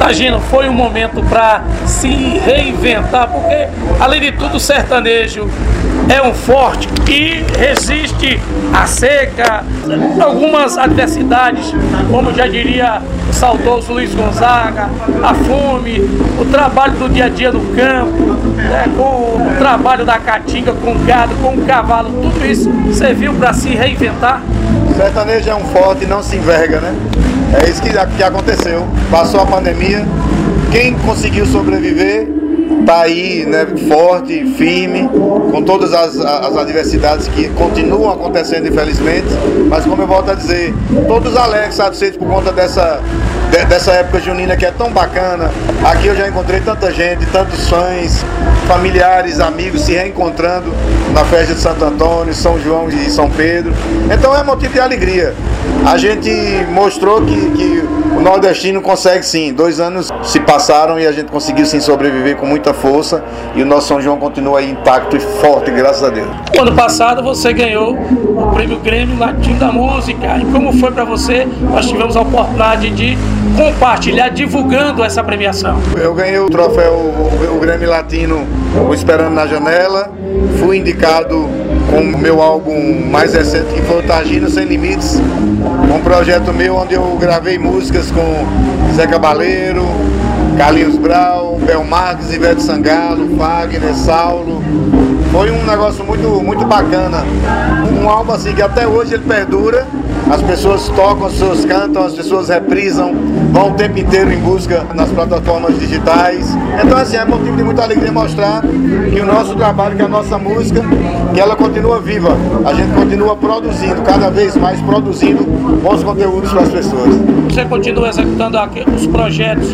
Tagino, foi um momento para se reinventar, porque, além de tudo, o sertanejo é um forte e resiste à seca, algumas adversidades, como já diria o saudoso Luiz Gonzaga, a fome, o trabalho do dia a dia no campo, né, com o trabalho da caatinga, com o gado, com o cavalo, tudo isso serviu para se reinventar. O sertanejo é um forte e não se enverga, né? É isso que aconteceu. Passou a pandemia, quem conseguiu sobreviver está aí, né, forte, firme, com todas as adversidades que continuam acontecendo, infelizmente. Mas, como eu volto a dizer, todos alegres, satisfeitos por conta dessa época junina que é tão bacana. Aqui eu já encontrei tanta gente, tantos fãs, familiares, amigos se reencontrando na festa de Santo Antônio, São João e São Pedro. Então é motivo de alegria. A gente mostrou que o nordestino consegue sim. 2 anos se passaram e a gente conseguiu sim sobreviver com muita força, e o nosso São João continua aí intacto e forte, graças a Deus. O ano passado você ganhou o Prêmio Grêmio Latino da Música. E como foi para você? Nós tivemos a oportunidade de compartilhar, divulgando essa premiação. Eu ganhei o troféu, o Grêmio Latino, o Esperando na Janela. Fui indicado com o meu álbum mais recente, que foi o Tagino Sem Limites, um projeto meu onde eu gravei músicas com Zé Cabaleiro, Carlinhos Brau, Bel Marques, Ivete Sangalo, Fagner, Saulo. Foi um negócio muito bacana. Um álbum assim que até hoje ele perdura. As pessoas tocam, as pessoas cantam, as pessoas reprisam, vão o tempo inteiro em busca nas plataformas digitais. Então assim, é motivo de muita alegria mostrar que o nosso trabalho, que a nossa música, que ela continua viva. A gente continua produzindo, cada vez mais produzindo bons conteúdos para as pessoas. Você continua executando os projetos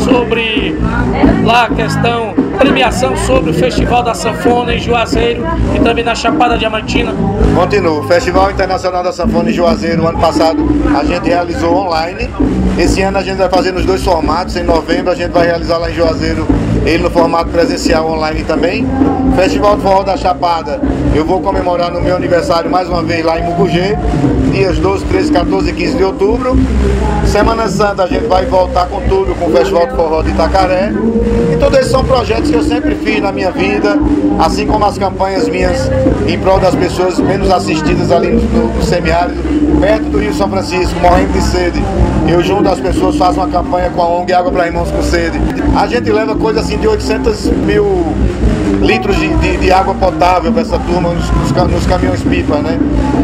sobre lá a questão, premiação sobre o Festival da Sanfona em Juazeiro e também na Chapada Diamantina? Continuo. O Festival Internacional da Sanfona em Juazeiro, ano passado, a gente realizou online. Esse ano a gente vai fazer nos 2 formatos. Em novembro a gente vai realizar lá em Juazeiro, ele no formato presencial online também. Festival de Forró da Chapada, eu vou comemorar no meu aniversário mais uma vez lá em Mucugê, dias 12, 13, 14 e 15 de outubro. Semana Santa a gente vai voltar com tudo, com o Festival de Forró de Itacaré. E todos esses são projetos que eu sempre fiz na minha vida, assim como as campanhas minhas em prol das pessoas menos assistidas ali no semiárido, perto do Rio São Francisco, morrendo de sede. Eu junto às pessoas faço uma campanha com a ONG Água para Irmãos com Sede. A gente leva coisa assim de 800 mil litros de água potável para essa turma nos caminhões-pipa, né?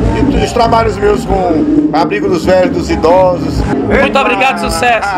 E os trabalhos meus com abrigo dos velhos, dos idosos. Muito obrigado, sucesso!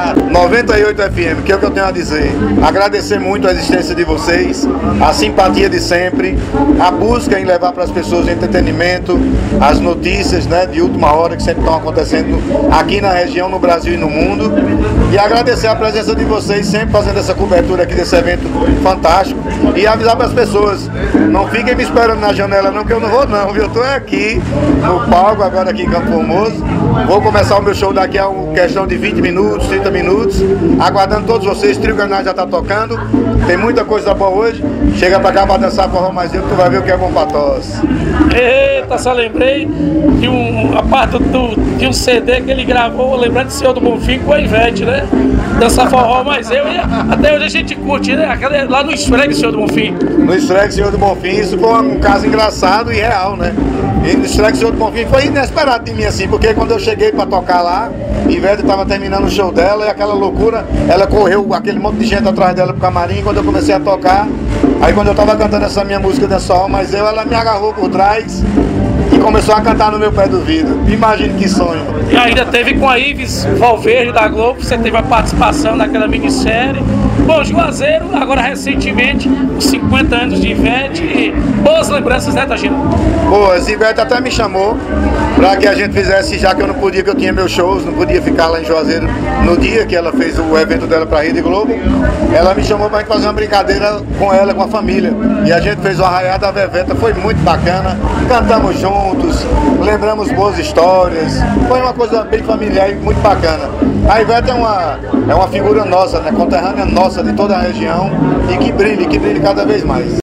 98 FM, que é o que eu tenho a dizer. Agradecer muito a existência de vocês, a simpatia de sempre, a busca em levar para as pessoas o entretenimento, as notícias, né, de última hora que sempre estão acontecendo aqui na região, no Brasil e no mundo. E agradecer a presença de vocês, sempre fazendo essa cobertura aqui desse evento fantástico. E avisar para as pessoas, não fiquem me esperando na janela não, que eu não vou não, viu? Eu estou aqui no palco, agora aqui em Campo Formoso. Vou começar o meu show daqui a uma questão de 20 minutos, 30 minutos. Aguardando todos vocês, Trio Granada já está tocando. Tem muita coisa boa hoje. Chega pra cá pra dançar forró mais cedo, tu vai ver o que é bom pra tosse. Eita, só lembrei de a parte de um CD que ele gravou, lembrando do Senhor do Bonfim com a Ivete, né? Dançar forró mais eu, e até hoje a gente curte, né? Lá no Esfregue, Senhor do Bonfim. No Esfregue, Senhor do Bonfim, isso foi um caso engraçado e real, né? E no Esfregue, Senhor do Bonfim foi inesperado de mim assim, porque quando eu cheguei pra tocar lá, Ivete estava terminando o show dela e aquela loucura, ela correu, aquele monte de gente atrás dela pro camarim. Quando eu comecei a tocar, aí quando eu tava cantando essa minha música Dançar mas ela me agarrou por trás e começou a cantar no meu pé do ouvido. Imagine que sonho. E ainda teve com a Ives Valverde da Globo, você teve a participação naquela minissérie. Bom, Juazeiro, agora recentemente, os 50 anos de Ivete, e boas lembranças, né, Tagino? Boas, Ivete até me chamou para que a gente fizesse, já que eu não podia, que eu tinha meus shows, não podia ficar lá em Juazeiro no dia que ela fez o evento dela para a Rede Globo. Ela me chamou para a gente fazer uma brincadeira com ela, com a família. E a gente fez o Arraiá da Veveta, foi muito bacana, cantamos juntos, lembramos boas histórias, foi uma coisa bem familiar e muito bacana. A Ivete é uma figura nossa, né, conterrânea nossa de toda a região, e que brilhe cada vez mais.